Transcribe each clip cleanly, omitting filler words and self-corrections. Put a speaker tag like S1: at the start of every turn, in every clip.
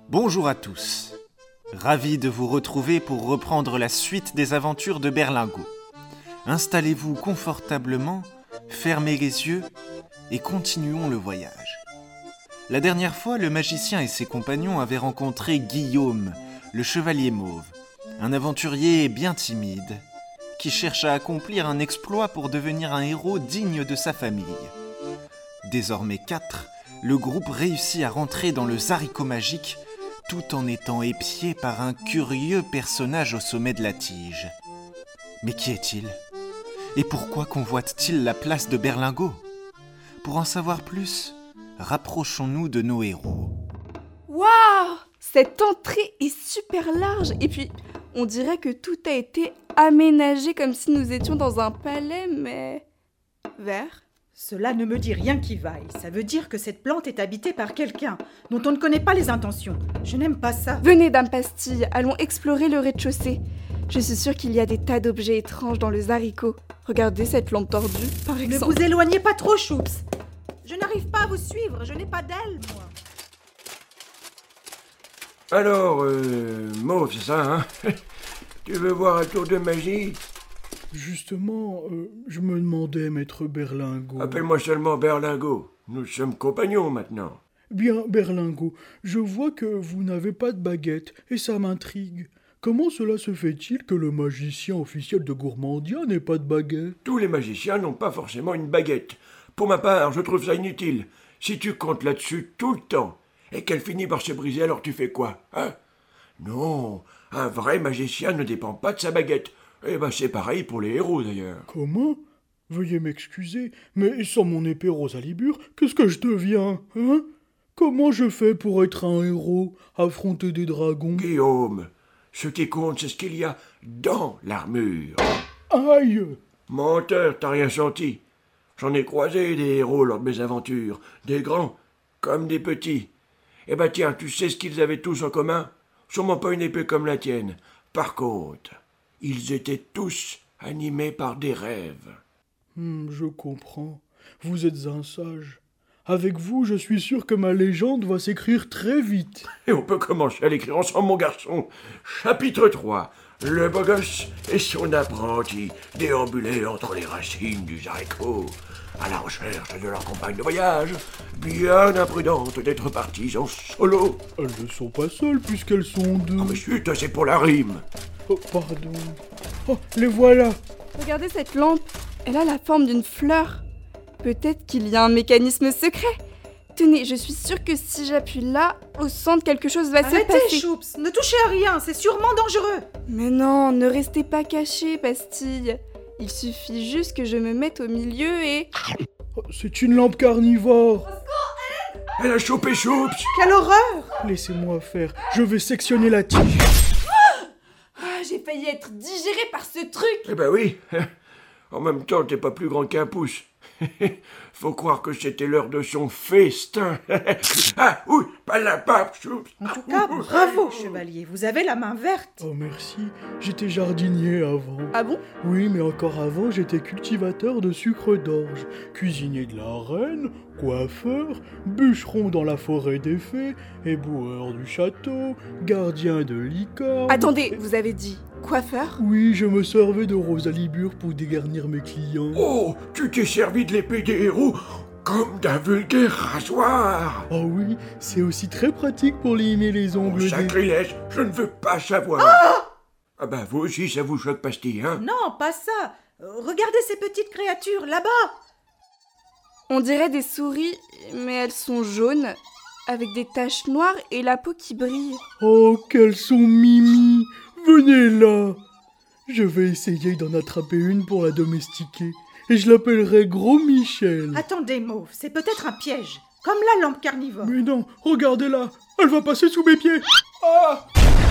S1: Bonjour à tous. Ravi de vous retrouver pour reprendre la suite des aventures de Berlingot. Installez-vous confortablement, fermez les yeux et continuons le voyage. La dernière fois, le magicien et ses compagnons avaient rencontré Guillaume, le chevalier mauve, un aventurier bien timide, qui cherche à accomplir un exploit pour devenir un héros digne de sa famille. Désormais 4, le groupe réussit à rentrer dans le Zaricot magique tout en étant épié par un curieux personnage au sommet de la tige. Mais qui est-il ? Et pourquoi convoite-t-il la place de Berlingot ? Pour en savoir plus, rapprochons-nous de nos héros.
S2: Waouh ! Cette entrée est super large et puis on dirait que tout a été aménagé comme si nous étions dans un palais, mais vert.
S3: Cela ne me dit rien qui vaille. Ça veut dire que cette plante est habitée par quelqu'un dont on ne connaît pas les intentions. Je n'aime pas ça.
S2: Venez, Dame Pastille, allons explorer le rez-de-chaussée. Je suis sûre qu'il y a des tas d'objets étranges dans le Zaricot. Regardez cette lampe tordue, par exemple.
S3: Ne vous éloignez pas trop, Choups. Je n'arrive pas à vous suivre, je n'ai pas d'aile, moi.
S4: Alors, Mauve, c'est ça, hein? Tu veux voir un tour de magie?
S5: Justement, je me demandais, maître Berlingot...
S4: Appelle-moi seulement Berlingot. Nous sommes compagnons maintenant.
S5: Bien, Berlingot, je vois que vous n'avez pas de baguette, et ça m'intrigue. Comment cela se fait-il que le magicien officiel de Gourmandia n'ait pas de baguette?
S4: Tous les magiciens n'ont pas forcément une baguette. Pour ma part, je trouve ça inutile. Si tu comptes là-dessus tout le temps, et qu'elle finit par se briser, alors tu fais quoi, hein? Non, un vrai magicien ne dépend pas de sa baguette. Eh ben, c'est pareil pour les héros, d'ailleurs.
S5: Comment? Veuillez m'excuser, mais sans mon épée Rosalibur, qu'est-ce que je deviens, hein? Comment je fais pour être un héros, affronter des dragons?
S4: Guillaume, ce qui compte, c'est ce qu'il y a dans l'armure.
S5: Aïe!
S4: Menteur, t'as rien senti. J'en ai croisé des héros lors de mes aventures, des grands comme des petits. Eh ben tiens, tu sais ce qu'ils avaient tous en commun? Sûrement pas une épée comme la tienne. Par contre, ils étaient tous animés par des rêves.
S5: Je comprends. Vous êtes un sage. Avec vous, je suis sûr que ma légende va s'écrire très vite.
S4: Et on peut commencer à l'écrire ensemble, mon garçon. Chapitre 3. Le beau gosse et son apprenti déambulaient entre les racines du Zaricot, à la recherche de leur compagne de voyage, bien imprudente d'être parties en solo.
S5: Elles ne sont pas seules puisqu'elles sont deux.
S4: Oh mais chut, c'est pour la rime.
S5: Oh, pardon. Oh, les voilà.
S2: Regardez cette lampe, elle a la forme d'une fleur. Peut-être qu'il y a un mécanisme secret. Tenez, je suis sûre que si j'appuie là, au centre, quelque chose va se passer.
S3: Arrêtez, Choups, ne touchez à rien, c'est sûrement dangereux.
S2: Mais non, ne restez pas cachés, Pastille. Il suffit juste que je me mette au milieu et...
S5: Oh, c'est une lampe carnivore.
S4: Elle a chopé Choups.
S3: Quelle horreur!
S5: Laissez-moi faire, je vais sectionner la tige.
S2: Ah, j'ai failli être digérée par ce truc.
S4: Eh ben oui. En même temps, t'es pas plus grand qu'un pouce. Faut croire que c'était l'heure de son festin. Ah, oui, pas la pape, Choups.
S3: En tout cas, bravo, chevalier, vous avez la main verte.
S5: Oh merci, j'étais jardinier avant.
S2: Ah bon?
S5: Oui, mais encore avant, j'étais cultivateur de sucre d'orge, cuisinier de la reine, coiffeur, bûcheron dans la forêt des fées, éboueur du château, gardien de licorne...
S2: Attendez, vous avez dit coiffeur?
S5: Oui, je me servais de Rosalibur pour dégarnir mes clients.
S4: Oh, tu t'es servi de l'épée des héros comme d'un vulgaire rasoir.
S5: Oh oui, c'est aussi très pratique pour limer les
S4: Oh,
S5: ongles des...
S4: sacrilège, je ne veux pas savoir. Ah ben vous aussi, ça vous choque, Pastille, hein?
S3: Non, pas ça. Regardez ces petites créatures, là-bas.
S2: On dirait des souris, mais elles sont jaunes, avec des taches noires et la peau qui brille.
S5: Oh, qu'elles sont mimi! Venez là! Je vais essayer d'en attraper une pour la domestiquer. Et je l'appellerai Gros Michel.
S3: Attendez, Mauve, c'est peut-être un piège, comme la lampe carnivore.
S5: Mais non, regardez-la! Elle va passer sous mes pieds! Ah!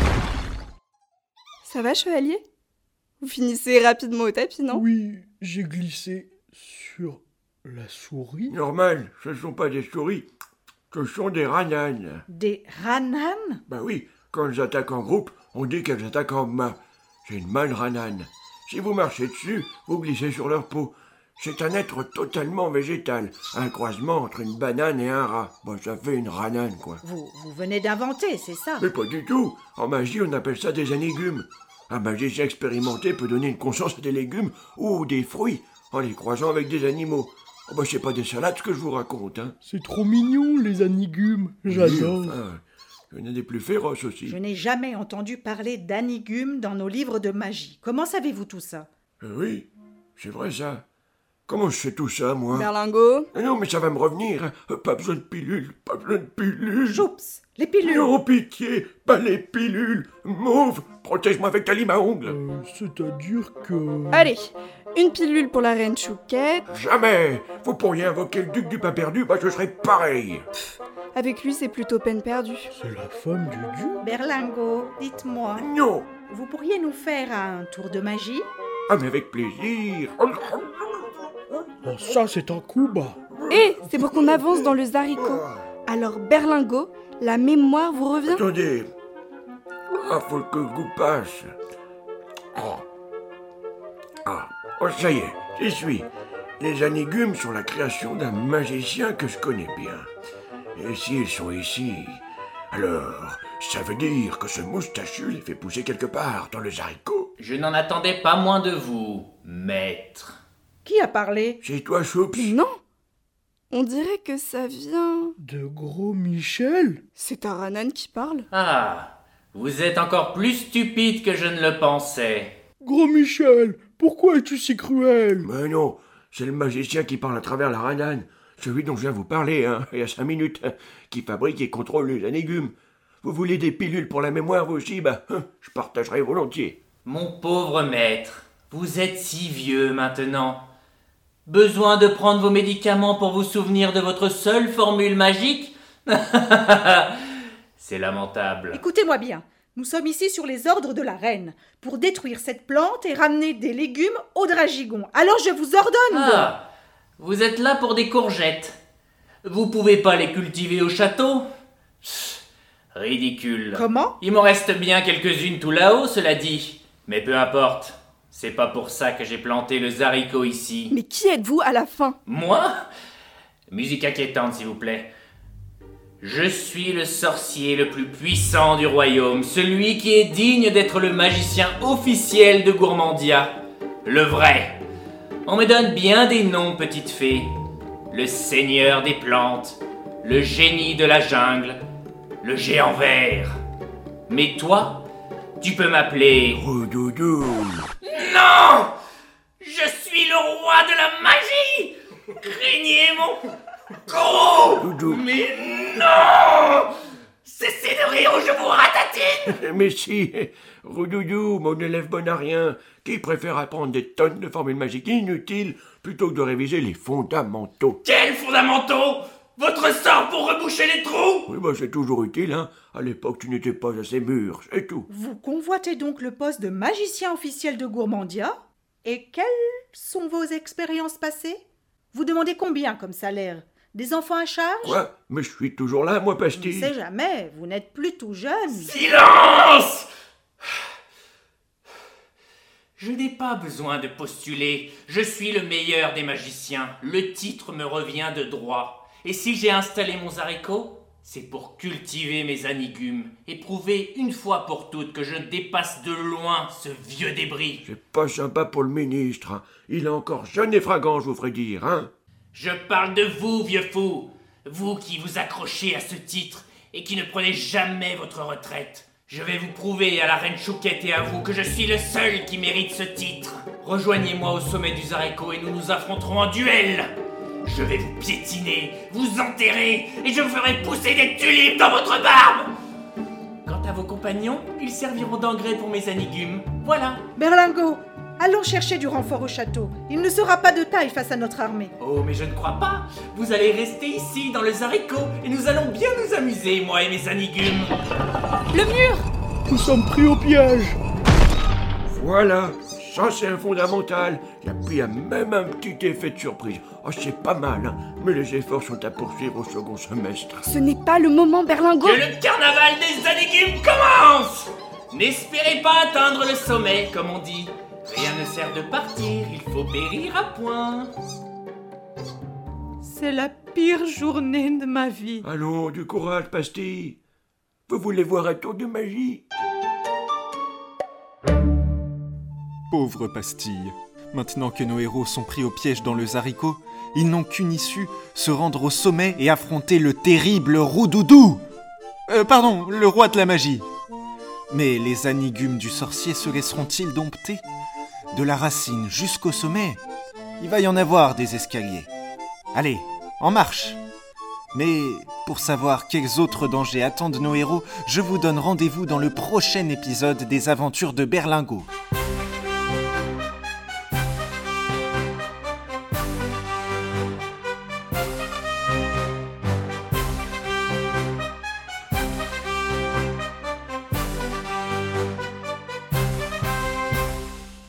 S2: Ça va, chevalier? Vous finissez rapidement au tapis, non?
S5: Oui, j'ai glissé sur la souris.
S4: Normal, ce ne sont pas des souris, ce sont des rananes.
S3: Des rananes?
S4: Ben oui, quand elles attaquent en groupe, on dit qu'elles attaquent en main. C'est une manne ranane. Si vous marchez dessus, vous glissez sur leur peau. C'est un être totalement végétal. Un croisement entre une banane et un rat. Bon, ça fait une ranane, quoi.
S3: Vous venez d'inventer, c'est ça?
S4: Mais pas du tout. En magie, on appelle ça des anigumes. Un magicien expérimenté peut donner une conscience à des légumes ou des fruits en les croisant avec des animaux. Oh bah, c'est pas des salades que je vous raconte, hein.
S5: C'est trop mignon, les anigumes. J'adore.
S4: Oui, enfin, il y en a des plus féroces aussi.
S3: Je n'ai jamais entendu parler d'anigumes dans nos livres de magie. Comment savez-vous tout ça?
S4: Oui, c'est vrai ça. Comment je sais tout ça, moi?
S2: Berlingot,
S4: Non, mais ça va me revenir. Hein. Pas besoin de pilules, pas besoin de pilules.
S3: Choups, les pilules.
S4: Non, pitié, pas les pilules. Mauve, protège-moi avec ta lime à ongles.
S5: C'est-à-dire que...
S2: allez, une pilule pour la reine Chouquette.
S4: Jamais. Vous pourriez invoquer le duc du pain perdu, bah je serais pareil.
S2: Avec lui, c'est plutôt peine perdue.
S5: C'est la femme du duc.
S3: Berlingot, dites-moi,
S4: Non.
S3: vous pourriez nous faire un tour de magie?
S4: Ah, mais avec plaisir.
S5: Oh, ça, c'est un coup bas.
S2: Et c'est pour qu'on avance dans le Zaricot. Alors, Berlingot, la mémoire vous revient?
S4: Attendez. Ah, faut que le goût passe. Oh, ça y est, j'y suis. Les anigumes sont la création d'un magicien que je connais bien. Et s'ils sont ici, alors ça veut dire que ce moustachu les fait pousser quelque part dans le Zaricot.
S6: Je n'en attendais pas moins de vous, maître.
S3: Qui a parlé?
S4: C'est toi, Choups?
S2: Non, on dirait que ça vient...
S5: De gros Michel?
S2: C'est un Ranan qui parle.
S6: Ah, vous êtes encore plus stupide que je ne le pensais.
S5: Gros Michel, pourquoi es-tu si cruel?
S4: Mais non, c'est le magicien qui parle à travers la ranane. Celui dont je viens vous parler, hein, il y a 5 minutes, qui fabrique et contrôle les anigumes. Vous voulez des pilules pour la mémoire, vous aussi? Bah, je partagerai volontiers.
S6: Mon pauvre maître, vous êtes si vieux maintenant. Besoin de prendre vos médicaments pour vous souvenir de votre seule formule magique? C'est lamentable.
S3: Écoutez-moi bien, nous sommes ici sur les ordres de la reine, pour détruire cette plante et ramener des légumes au Dragigon. Alors je vous ordonne de...
S6: Ah, vous êtes là pour des courgettes. Vous pouvez pas les cultiver au château? Pff, ridicule.
S3: Comment?
S6: Il m'en reste bien quelques-unes tout là-haut, cela dit. Mais peu importe. C'est pas pour ça que j'ai planté le Zaricot ici.
S2: Mais qui êtes-vous à la fin?
S6: Moi? Musique inquiétante, s'il vous plaît. Je suis le sorcier le plus puissant du royaume, celui qui est digne d'être le magicien officiel de Gourmandia. Le vrai. On me donne bien des noms, petite fée. Le seigneur des plantes, le génie de la jungle, le géant vert. Mais toi, tu peux m'appeler...
S4: Roudoudou.
S6: Non! Je suis le roi de la magie! Craignez mon gros!
S4: Doudou.
S6: Mais non! Cessez de rire ou je vous ratatine!
S4: Mais si, Roudoudou, mon élève bon à rien, qui préfère apprendre des tonnes de formules magiques inutiles plutôt que de réviser les fondamentaux.
S6: Quels fondamentaux? Votre sort pour reboucher les trous?
S4: Oui, bah c'est toujours utile, hein. À l'époque, tu n'étais pas assez mûr, c'est tout.
S3: Vous convoitez donc le poste de magicien officiel de Gourmandia? Et quelles sont vos expériences passées? Vous demandez combien comme salaire? Des enfants à charge?
S4: Quoi? Mais je suis toujours là, moi,
S3: On ne
S4: Pastille.
S3: sait jamais, vous n'êtes plus tout jeune.
S6: Silence! Je n'ai pas besoin de postuler. Je suis le meilleur des magiciens. Le titre me revient de droit. Et si j'ai installé mon Zaricot, c'est pour cultiver mes anigumes et prouver une fois pour toutes que je dépasse de loin ce vieux débris.
S4: C'est pas sympa pour le ministre, hein. Il est encore jeune et fragant, je vous ferai dire, hein.
S6: Je parle de vous, vieux fou. Vous qui vous accrochez à ce titre et qui ne prenez jamais votre retraite. Je vais vous prouver à la reine Chouquette et à vous que je suis le seul qui mérite ce titre. Rejoignez-moi au sommet du Zaricot et nous nous affronterons en duel. Je vais vous piétiner, vous enterrer et je vous ferai pousser des tulipes dans votre barbe. Quant à vos compagnons, ils serviront d'engrais pour mes anigumes. Voilà.
S3: Berlingot, allons chercher du renfort au château. Il ne sera pas de taille face à notre armée.
S6: Oh, mais je ne crois pas. Vous allez rester ici, dans le Zaricot, et nous allons bien nous amuser, moi et mes anigumes.
S2: Le mur!
S5: Nous sommes pris au piège.
S4: Voilà, ça c'est un fondamental. Et puis il y a même un petit effet de surprise. Oh, c'est pas mal, hein. Mais les efforts sont à poursuivre au second semestre.
S2: Ce n'est pas le moment, Berlingot!
S6: Que le carnaval des anigumes commence! N'espérez pas atteindre le sommet, comme on dit. Rien ne sert de partir, il faut périr à point.
S3: C'est la pire journée de ma vie.
S4: Allons, du courage, Pastille. Vous voulez voir un tour de magie?
S1: Pauvre Pastille. Maintenant que nos héros sont pris au piège dans le Zaricot, ils n'ont qu'une issue, se rendre au sommet et affronter le terrible Roudoudou. Le roi de la magie. Mais les anigumes du sorcier se laisseront-ils dompter? De la racine jusqu'au sommet, il va y en avoir des escaliers. Allez, en marche! Mais pour savoir quels autres dangers attendent nos héros, je vous donne rendez-vous dans le prochain épisode des Aventures de Berlingot.